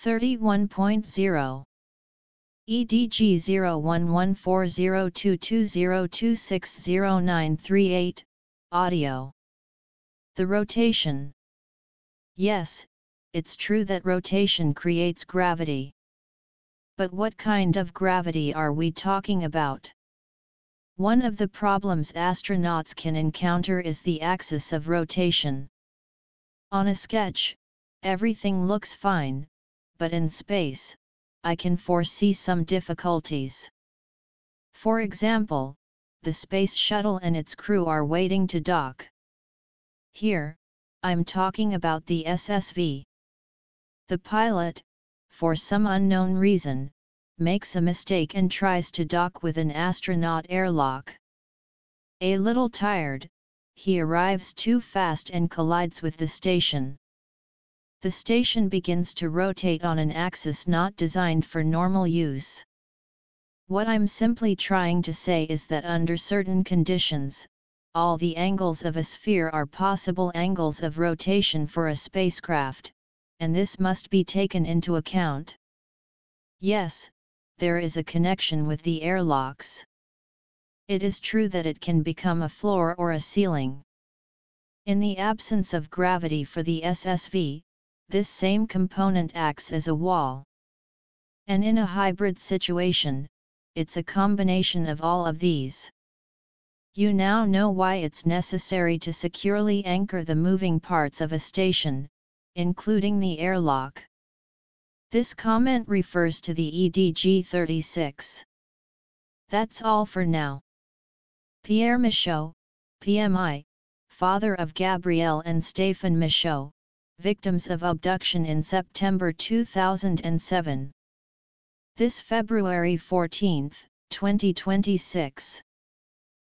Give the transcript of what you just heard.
31.0 EDG 01140220260938, audio. The rotation. Yes, it's true that rotation creates gravity. But what kind of gravity are we talking about? One of the problems astronauts can encounter is the axis of rotation. On a sketch, everything looks fine, but in space, I can foresee some difficulties. For example, the Space Shuttle and its crew are waiting to dock. Here, I'm talking about the SSV. The pilot, for some unknown reason, makes a mistake and tries to dock with an astronaut airlock. A little tired, he arrives too fast and collides with the station. The station begins to rotate on an axis not designed for normal use. What I'm simply trying to say is that under certain conditions, all the angles of a sphere are possible angles of rotation for a spacecraft, and this must be taken into account. Yes, there is a connection with the airlocks. It is true that it can become a floor or a ceiling. In the absence of gravity for the SSV, this same component acts as a wall. And in a hybrid situation, it's a combination of all of these. You now know why it's necessary to securely anchor the moving parts of a station, including the airlock. This comment refers to the EDG 36. That's all for now. Pierre Michaud, PMI, father of Gabrielle and Stéphane Michaud, victims of abduction in September 2007. This February 14, 2026.